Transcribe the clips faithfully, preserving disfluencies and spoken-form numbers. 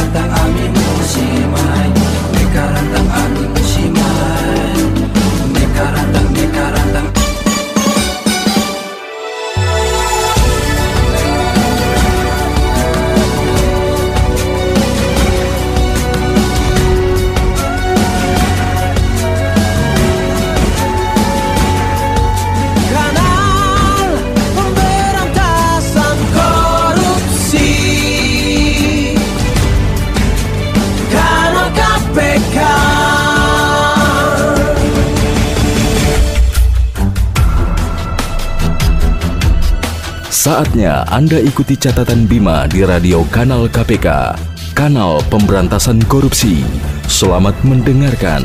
Mekarantang ami musimai, mekarantang ami musimai, mekarantang mekarantang. Saatnya Anda ikuti catatan Bima di radio Kanal K P K, Kanal Pemberantasan Korupsi. Selamat mendengarkan.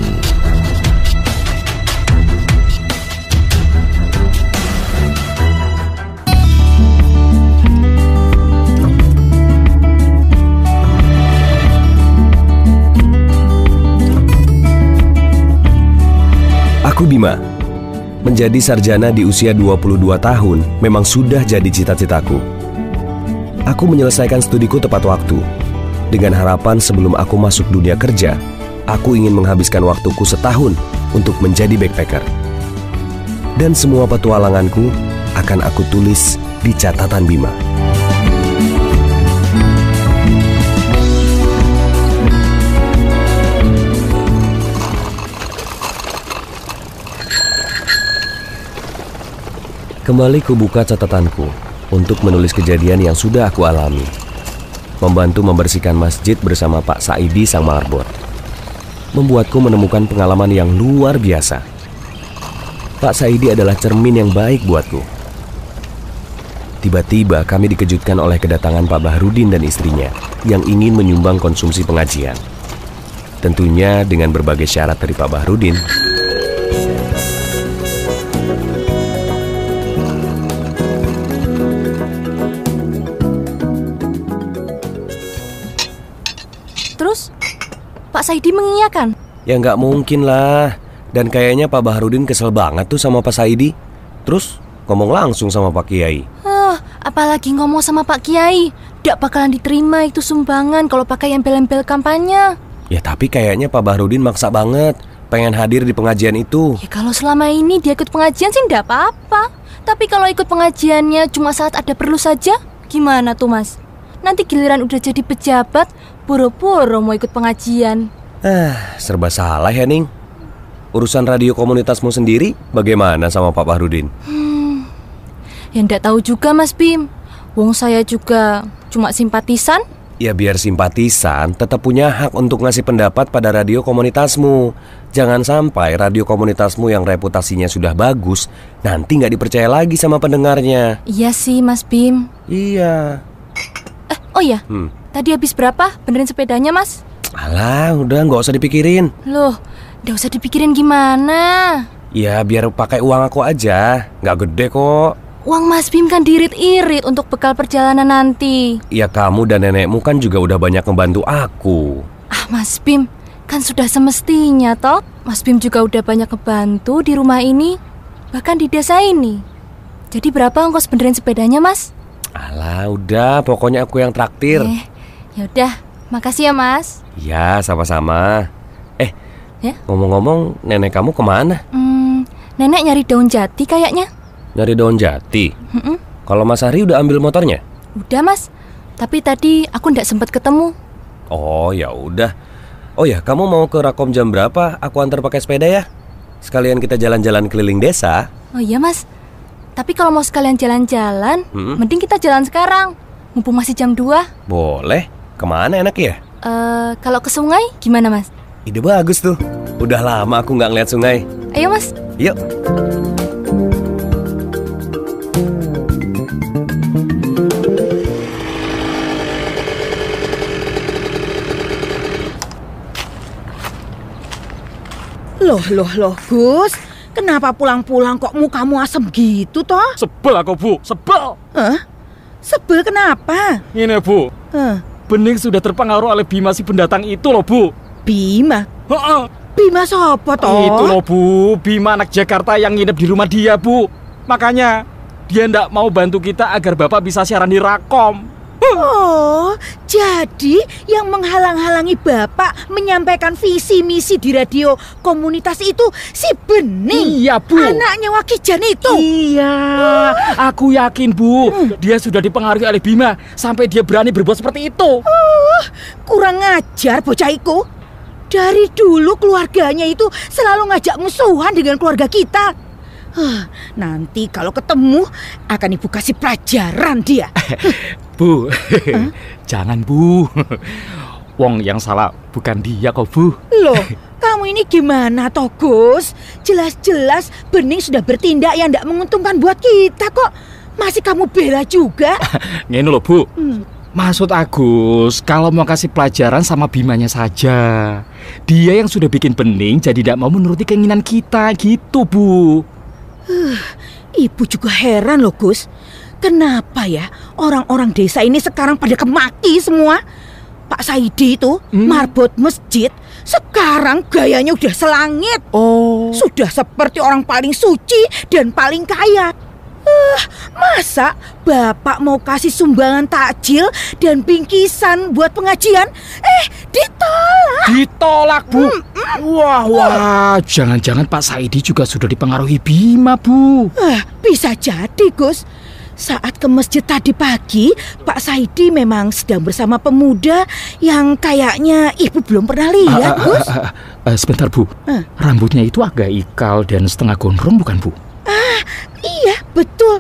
Aku Bima. Menjadi sarjana di usia dua puluh dua tahun memang sudah jadi cita-citaku. Aku menyelesaikan studiku tepat waktu. Dengan harapan sebelum aku masuk dunia kerja, aku ingin menghabiskan waktuku setahun untuk menjadi backpacker. Dan semua petualanganku akan aku tulis di catatan Bima. Kembali kubuka catatanku untuk menulis kejadian yang sudah aku alami. Membantu membersihkan masjid bersama Pak Saidi sang marbot. Membuatku menemukan pengalaman yang luar biasa. Pak Saidi adalah cermin yang baik buatku. Tiba-tiba kami dikejutkan oleh kedatangan Pak Bahrudin dan istrinya yang ingin menyumbang konsumsi pengajian. Tentunya dengan berbagai syarat dari Pak Bahrudin. Terus, Pak Saidi mengiyakan? Ya nggak mungkin lah. Dan kayaknya Pak Bahrudin kesel banget tuh sama Pak Saidi. Terus ngomong langsung sama Pak Kiai. Ah, apalagi ngomong sama Pak Kiai. Nggak bakalan diterima itu sumbangan kalau pakai embel-embel kampanye. Ya tapi kayaknya Pak Bahrudin maksa banget pengen hadir di pengajian itu. Ya kalau selama ini dia ikut pengajian sih nggak apa-apa. Tapi kalau ikut pengajiannya cuma saat ada perlu saja, gimana tuh Mas? Nanti giliran udah jadi pejabat, boro-boro mau ikut pengajian. Ah, serba salah ya Ning. Urusan radio komunitasmu sendiri bagaimana sama Pak Bahrudin? Hmm, ya ndak tahu juga Mas Bim. Wong saya juga cuma simpatisan. Ya biar simpatisan, tetap punya hak untuk ngasih pendapat pada radio komunitasmu. Jangan sampai radio komunitasmu yang reputasinya sudah bagus nanti nggak dipercaya lagi sama pendengarnya. Iya sih Mas Bim. Iya. Eh, oh iya, hmm. Tadi habis berapa benerin sepedanya Mas? Alah, udah nggak usah dipikirin. Loh, nggak usah dipikirin gimana? Ya biar pakai uang aku aja, nggak gede kok. Uang Mas Bim kan diirit-irit untuk bekal perjalanan nanti. Ya kamu dan nenekmu kan juga udah banyak membantu aku. Ah Mas Bim, kan sudah semestinya toh. Mas Bim juga udah banyak ngebantu di rumah ini, bahkan di desa ini. Jadi berapa ongkos benerin sepedanya Mas? Alah, udah, pokoknya aku yang traktir. Eh, yaudah, makasih ya Mas. Ya, sama-sama. Eh, ya? Ngomong-ngomong, nenek kamu kemana? Hmm, nenek nyari daun jati kayaknya. Nyari daun jati? Mm-mm. Kalau Mas Hari udah ambil motornya? Udah Mas, tapi tadi aku ndak sempat ketemu. Oh, ya udah. Oh ya, kamu mau ke Rakom jam berapa? Aku antar pakai sepeda ya. Sekalian kita jalan-jalan keliling desa. Oh iya Mas. Tapi kalau mau sekalian jalan-jalan, hmm? mending kita jalan sekarang. Mumpung masih jam dua. Boleh. Kemana enak ya? Uh, kalau ke sungai, gimana Mas? Ide bagus tuh. Udah lama aku nggak ngeliat sungai. Ayo Mas. Yuk. Loh, loh, loh, Gus. Kenapa pulang-pulang kok mukamu asem gitu toh? Sebel aku Bu, sebel. Hah? Sebel kenapa? Ini Bu, huh? Bening sudah terpengaruh oleh Bima si pendatang itu loh Bu. Bima? Ha-ha. Bima siapa toh? Itu loh Bu, Bima anak Jakarta yang nginep di rumah dia Bu. Makanya dia ndak mau bantu kita agar Bapak bisa siaran di Rakom. Oh, jadi yang menghalang-halangi Bapak menyampaikan visi misi di radio komunitas itu si Bening. Iya, Bu. Anaknya Wakijan itu. Iya, aku yakin, Bu. Dia sudah dipengaruhi oleh Bima sampai dia berani berbuat seperti itu. Oh, kurang ajar bocah iku. Dari dulu keluarganya itu selalu ngajak musuhan dengan keluarga kita. Huh, nanti kalau ketemu akan Ibu kasih pelajaran dia. Bu, huh? Jangan, Bu. Wong yang salah bukan dia kok, Bu. Loh, kamu ini gimana toh, Gus? Jelas-jelas Bening sudah bertindak yang tidak menguntungkan buat kita kok. Masih kamu bela juga? Ngene loh, Bu. Hmm. Maksud Agus, kalau mau kasih pelajaran sama Bimanya saja. Dia yang sudah bikin Bening jadi tidak mau menuruti keinginan kita, gitu, Bu. Uh, Ibu juga heran loh, Gus. Kenapa ya orang-orang desa ini sekarang pada kemaki semua? Pak Saidi itu hmm? marbot masjid, sekarang gayanya udah selangit. Oh. Sudah seperti orang paling suci dan paling kaya. Uh, masa Bapak mau kasih sumbangan takjil dan bingkisan buat pengajian? Eh, ditolak. Ditolak, Bu. Mm, mm. Wah, wah, jangan-jangan Pak Saidi juga sudah dipengaruhi Bima, Bu. Uh, bisa jadi, Gus. Saat ke masjid tadi pagi, Pak Saidi memang sedang bersama pemuda yang kayaknya Ibu belum pernah lihat, uh, uh, Gus. Uh, uh, uh, sebentar, Bu. Uh. Rambutnya itu agak ikal dan setengah gondrong, bukan, Bu? Ah, iya, betul.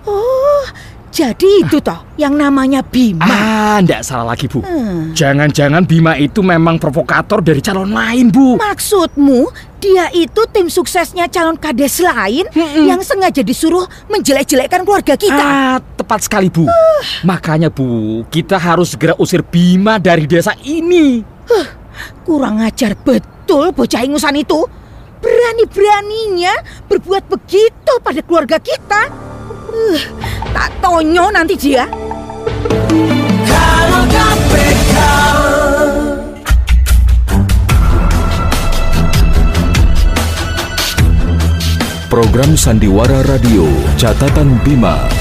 Oh, jadi itu toh yang namanya Bima. Ah, enggak salah lagi, Bu. Hmm. Jangan-jangan Bima itu memang provokator dari calon lain, Bu. Maksudmu dia itu tim suksesnya calon kades lain hmm. yang sengaja disuruh menjelek-jelekkan keluarga kita? Ah, tepat sekali, Bu. Uh. Makanya, Bu, kita harus segera usir Bima dari desa ini. Huh, kurang ajar betul bocah ingusan itu. Berani-beraninya berbuat begitu pada keluarga kita. Uh, tak tonyo nanti dia. Kanal K P K. Program Sandiwara Radio Catatan Bima